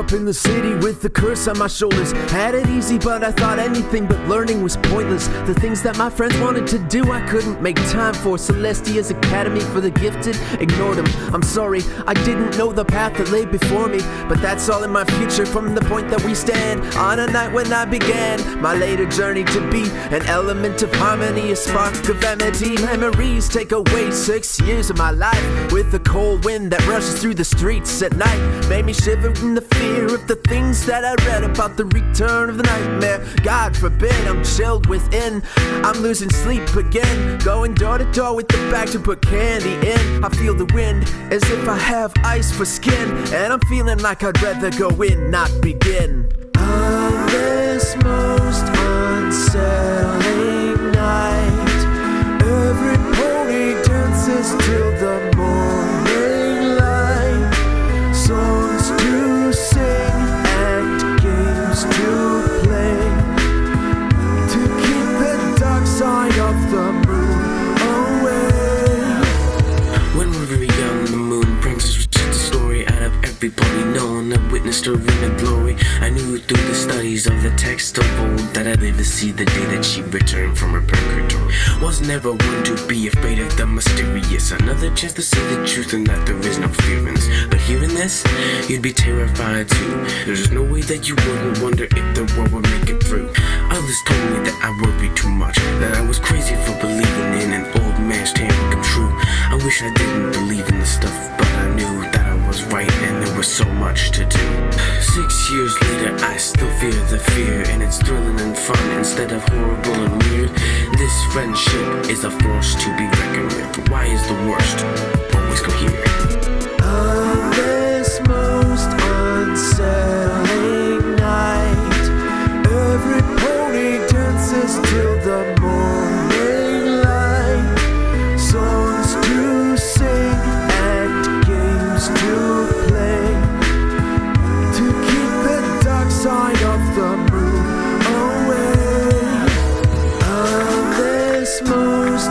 up in the city with the curse on my shoulders. Had it easy, but I thought anything but learning was pointless. The things that my friends wanted to do, I couldn't make time for. Celestia's Academy for the Gifted, ignored them. I'm sorry, I didn't know the path that lay before me, but that's all in my future from the point that we stand. On a night when I began my later journey to be an element of harmony, a spark of amity. Memories take away 6 years of my life with the cold wind that rushes through the streets at night. Made me shiver in the fear of the things that I read about the return of the nightmare. God forbid I'm chilled within, I'm losing sleep again, going door to door with the bag to put candy in. I feel the wind as if I have ice for skin, and I'm feeling like I'd rather go in, not begin. On this most unsettling night, every pony dances till the morning light. Songs to sing and games to play, to keep the dark side of the moon away. When we were very young, the moon brings us just a story out of every pony known. I witnessed her in the glory. I knew through the studies of the text of old that I'd live to see the day that she returned from her purgatory. Was never one to be afraid of the mysterious. Another chance to see the truth and that there is no fear in this. But hearing this, you'd be terrified too. There's no way that you wouldn't wonder if the world would make it through. Others told me that I worried too much, that I was crazy for believing in an old man's tale come true. I wish I didn't believe in this stuff, but I knew that I was right and there was so much to do. 6 years later, I still fear the fear, and it's thrilling and fun instead of horrible and weird. This friendship is a force to be reckoned with. Why is the worst always go here? On this most unsettling night, every pony dances till the morning light. Songs to sing and games to play, to keep the dark side of the moon away. On this most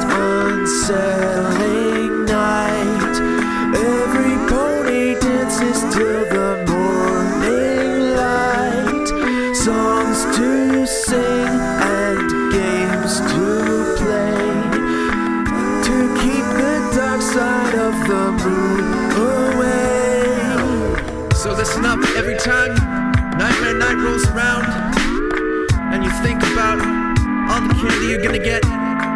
unsettling night, every pony dances till the morning light. Songs to sing and games to play, to keep the dark side of the moon away. So listen up every time Nightmare Night rolls around and you think about all the candy you're gonna get.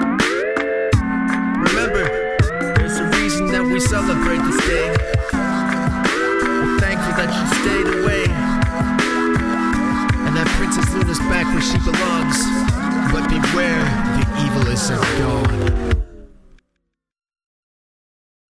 Remember, there's a reason that we celebrate this day. We're thankful that you stayed away, and that Princess Luna's back where she belongs. But beware, the evil is gone.